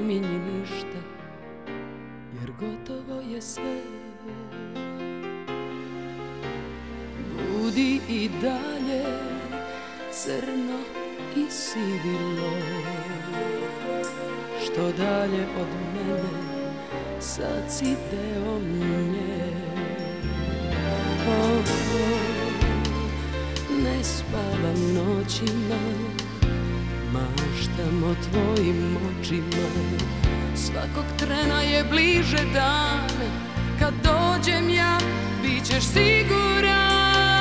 pominji ništa, jer gotovo je sve. Budi i dalje crno i sivilo, što dalje od mene sad si deo nje. Ne spavam noćima, maštam o tvojim očima. Svakog trena je bliže dan, kad dođem ja, bit ćeš siguran.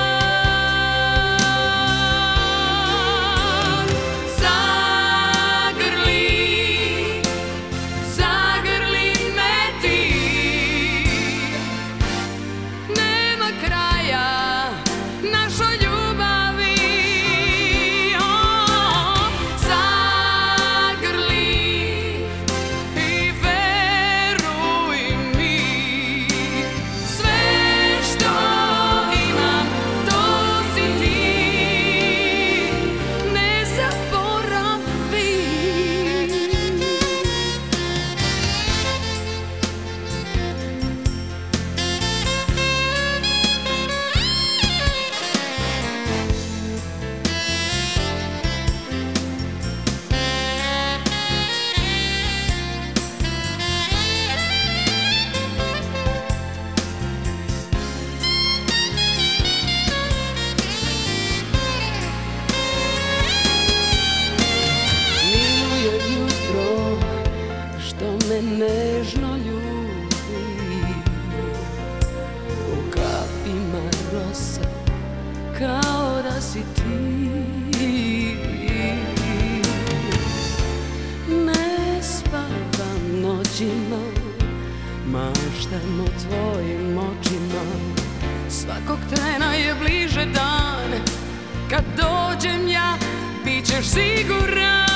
Nežno ljubi u kapima rosa, kao da si ti. Ne spavam noćima, maštam o tvojim očima. Svakog trena je bliže dan, kad dođem ja, bit ćeš siguran.